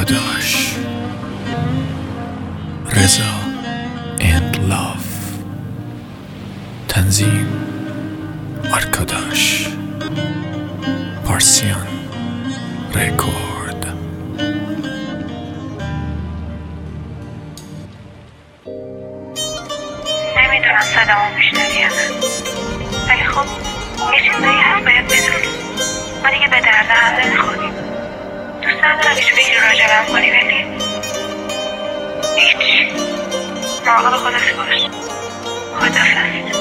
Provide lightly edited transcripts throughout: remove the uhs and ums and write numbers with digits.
آرکاداش، رضا and love. تنظیم آرکاداش، پارسیان رکورد. نمیدونم صدامو میشنوی یا نه، ولی خب یه چیزایی هست باید بدونی. ما دیگه به درد هم نمیخوریم. دوست ندارم هیچ فکری راجبم کنی، ولی هیچ. مراقب خودت باش. خداحافظ.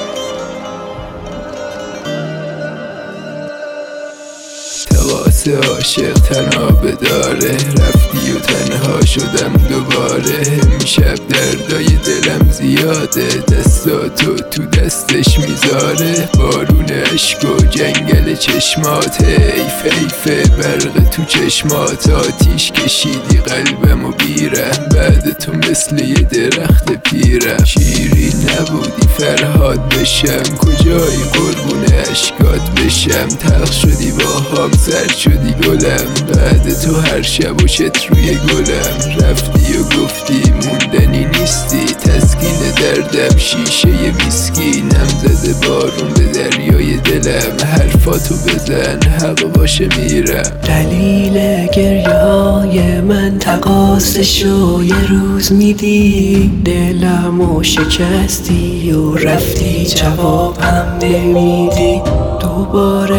تقاسه عاشق تنها بداره، رفتی و تنها شدم دوباره. امشب دردای دلم زیاده، دستاتو تو دستش میذاره. بارون عشق و جنگل چشمات، حیف حیف برق تو چشمات. آتیش کشیدی قلبم و بیرم، بعد تو مثل یه درخت پیرم. شیرین نبودی فرهاد بشم، کجایی قربون عشقات بشم. تلخ شدی با هم سر شدی گلم، بعد تو هر شب و شت روی گلم. رفتی و گفتی موندنی نیستی، تسکین دردم شیشه ویسکی. نمزده بارون به دریای دلم، حرفاتو بزن حق باشه میرم. دلیل گریه های من تقاصشو یه روز میدی. دلمو شکستی و رفتی جوابم نمیدی. دوباره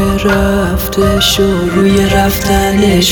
رفتش و روی رفتنش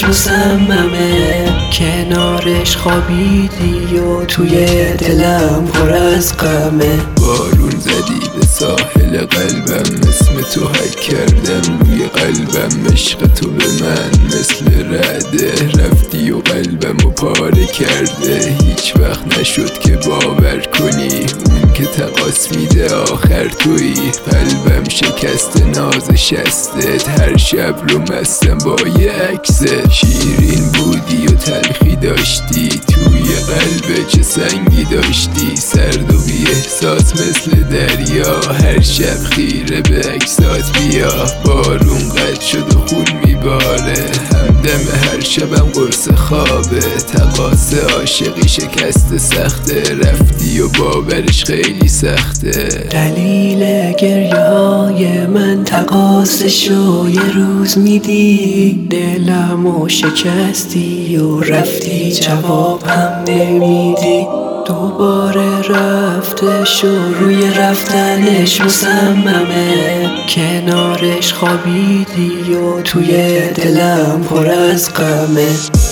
مصممه. کنارش خوابیدی و توی دلم پر از غمه. بارون زدی به ساحل قلبم، اسم تو حک کردم روی قلبم. عشق تو به من مثل رعده، رفتی و قلبم و پاره کرده. هیچ وقت نشد که باور کنی، اون که تقاس میده آخر تویی. قلبم شکست ناز شستت، هر شب رو مستم با یه عکست. شیرین بودی و تلخی داشتی، توی قلب چه سنگی داشتی. سرد و بی احساس مثل دریا، هر شب خیره به عکسات بیا. بارون قد شد و خون میباره، همدم هر شبم قرص خوابه. تقاس عاشقی شکست سخته، رفتی و باورش خیلی سخته. دلیل گریه های من تقاصشو یه روز میدی. دلمو شکستی و رفتی جوابم نمیدی. دوباره رفتش و روی رفتنش مصممه. کنارش خوابیدی و توی دلم پر از غمه.